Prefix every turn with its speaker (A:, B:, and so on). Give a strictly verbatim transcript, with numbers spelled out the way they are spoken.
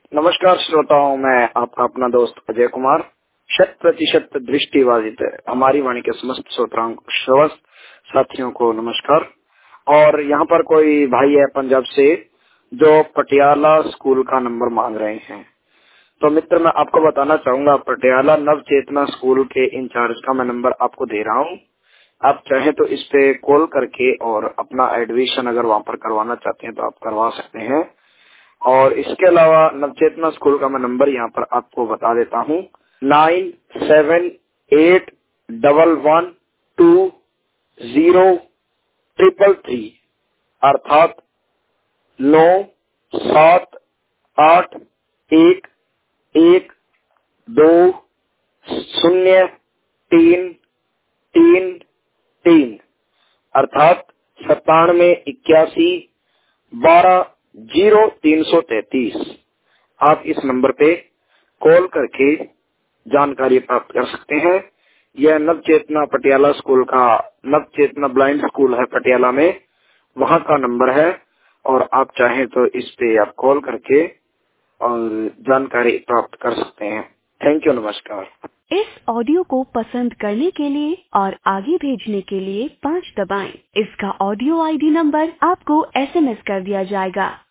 A: नमस्कार श्रोताओं, मैं आपका अपना दोस्त अजय कुमार। शत प्रतिशत दृष्टिबाधित हमारी वाणी के समस्त श्रोताओं श्रोत साथियों को नमस्कार। और यहाँ पर कोई भाई है पंजाब से जो पटियाला स्कूल का नंबर मांग रहे हैं। तो मित्र, मैं आपको बताना चाहूंगा, पटियाला नव चेतना स्कूल के इंचार्ज का मैं नंबर आपको दे रहा हूँ। आप चाहे तो इस पे कॉल करके और अपना एडमिशन अगर वहाँ पर करवाना चाहते हैं तो आप करवा सकते हैं। और इसके अलावा नवचेतना स्कूल का मैं नंबर यहाँ पर आपको बता देता हूँ, nine seven eight double one two zero triple three, अर्थात नौ सात आठ एक एक दो शून्य तीन तीन तीन, अर्थात सत्तानवे इक्यासी बारह जीरो तीन सौ तैतीस। आप इस नंबर पे कॉल करके जानकारी प्राप्त कर सकते हैं। यह नव चेतना पटियाला स्कूल का, नव चेतना ब्लाइंड स्कूल है पटियाला में, वहाँ का नंबर है। और आप चाहें तो इस पे आप कॉल करके और जानकारी प्राप्त कर सकते हैं। थैंक यू, नमस्कार।
B: इस ऑडियो को पसंद करने के लिए और आगे भेजने के लिए पाँच दबाएं। इसका ऑडियो आईडी नंबर आपको एसएमएस कर दिया जाएगा।